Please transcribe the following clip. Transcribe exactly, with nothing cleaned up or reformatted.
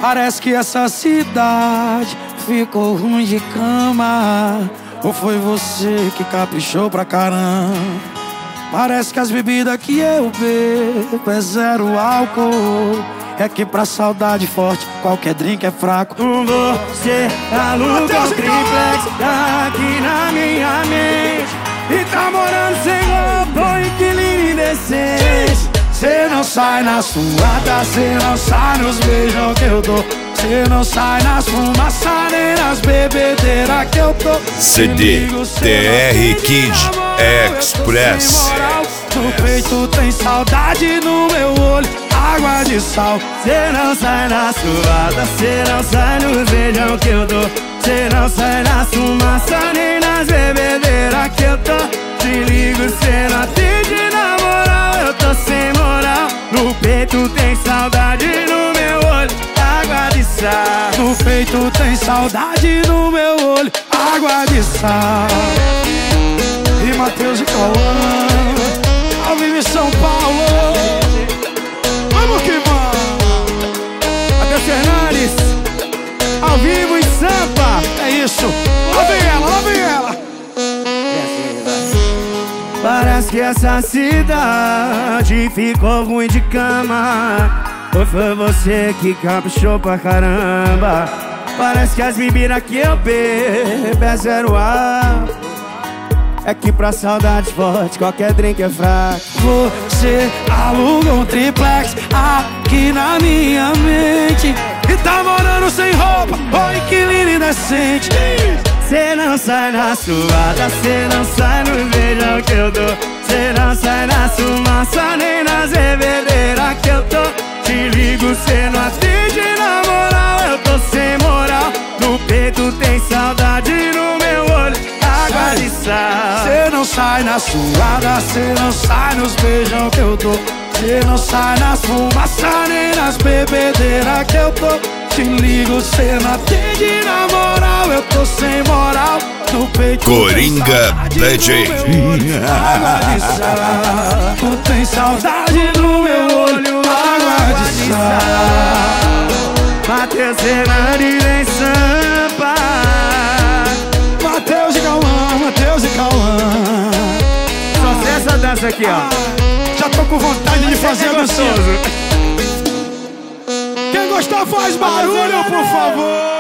Parece que essa cidade ficou ruim de cama. Ou foi você que caprichou pra caramba? Parece que as bebidas que eu bebo é zero álcool. É que pra saudade forte qualquer drink é fraco. Você aluga o triplex aqui na minha mente e tá morando sem roupa, inquilino indecente. Cê não sai na suada, cê não sai nos beijos que eu dou. Cê não sai nas fumaças nem nas bebedeiras que eu tô. C D T R Kid Express. No peito tem saudade, no meu olho água de sal. Cê não sai na suada, cê não sai nos beijão que eu dou. Cê não sai na fumaça nem nas bebedeiras que eu tô. Te ligo, cê não atende na moral, eu tô sem moral. No peito tem saudade, no meu olho água de sal. No peito tem saudade, no meu olho água de sal. E Matheus e Cauã, ao vivo em São Paulo. Vamos que vamos. Matheus Fernandes, ao vivo em Sampa. É isso, lá vem ela, lá vem ela. Parece que essa cidade ficou ruim de cama. Ou foi você que caprichou pra caramba? Parece que as bebidas que eu bebo é zero álcool. É que pra saudade forte qualquer drink é fraco. Você aluga um triplex aqui na minha mente e tá morando sem roupa, oi inquilino indecente. Cê não sai na suada, cê não sai no beijão que eu dou. Cê não sai na fumaça nem nas bebedeiras que eu tô. Te ligo, cê não atende na moral, eu tô sem moral. No peito tem saudade, no meu olho água de sal. Cê não sai na suada, cê não sai nos beijão que eu dou. Cê não sai nas fumaças nem nas bebedeiras que eu tô. Te ligo, cê não atende na moral, eu tô sem moral. No peito Coringa D J. Água de sal. Tu tem saudade no meu olho, água de sal. Matheus Fernandes em Sampa. Matheus e Cauã, Matheus e Cauã. Só sei essa dança aqui, ó. Já tô com vontade de fazer gostoso. Quem gostou faz barulho, por favor.